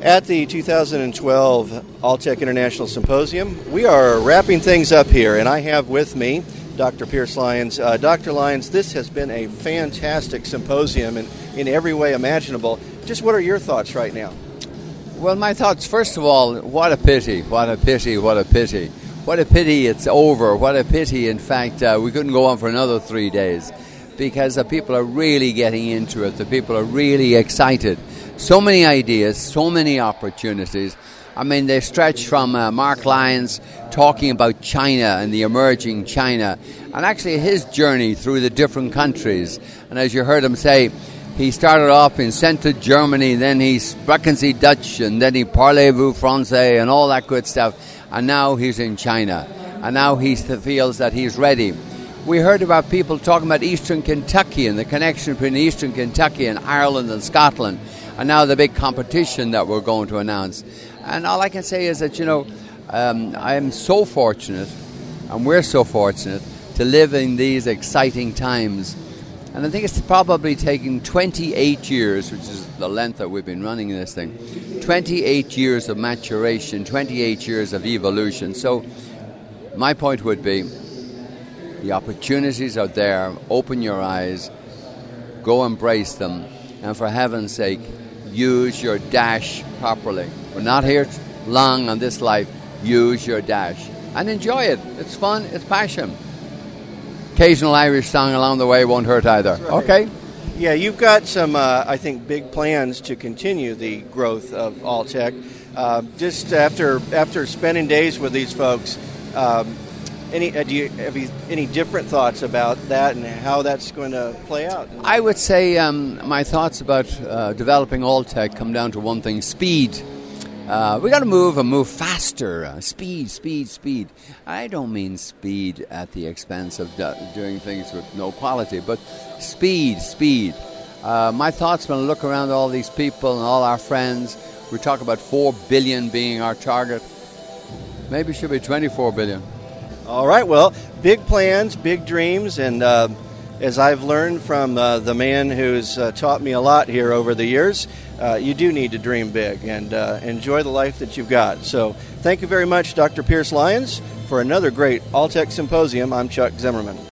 At the 2012 Alltech International Symposium, we are wrapping things up here, and I have with me Dr. Pierce Lyons. Dr. Lyons, this has been a fantastic symposium in every way imaginable. Just what are your thoughts right now? Well, my thoughts, first of all, what a pity, what a pity, what a pity. What a pity it's over. What a pity, in fact, we couldn't go on for another 3 days because the people are really getting into it. The people are really excited. So many ideas, so many opportunities. I mean, they stretch from Mark Lyons talking about China and the emerging China and actually his journey through the different countries. And as you heard him say, he started off in Central Germany, then he Sprechen Sie Dutch, and then he Parlez-vous Français and all that good stuff. And now he's in China. And now he feels that he's ready. We heard about people talking about Eastern Kentucky and the connection between Eastern Kentucky and Ireland and Scotland. And now the big competition that we're going to announce. And all I can say is that, I am so fortunate, and we're so fortunate, to live in these exciting times. And I think it's probably taken 28 years, which is the length that we've been running this thing, 28 years of maturation, 28 years of evolution. So my point would be, the opportunities are there. Open your eyes, go embrace them, and for heaven's sake, use your dash properly. We're not here long on this life. Use your dash and enjoy it. It's fun, it's passion. Occasional Irish song along the way won't hurt either. Right. Okay? Yeah, you've got some, I think, big plans to continue the growth of Alltech. Just after spending days with these folks, have you any different thoughts about that and how that's going to play out? I would say my thoughts about developing Alltech come down to one thing: speed. We got to move faster. Speed. I don't mean speed at the expense of doing things with no quality, but speed. My thoughts when I look around all these people and all our friends, we talk about 4 billion being our target. Maybe it should be 24 billion. All right, well, big plans, big dreams, and as I've learned from the man who's taught me a lot here over the years, you do need to dream big and enjoy the life that you've got. So thank you very much, Dr. Pierce Lyons, for another great Alltech Symposium. I'm Chuck Zimmerman.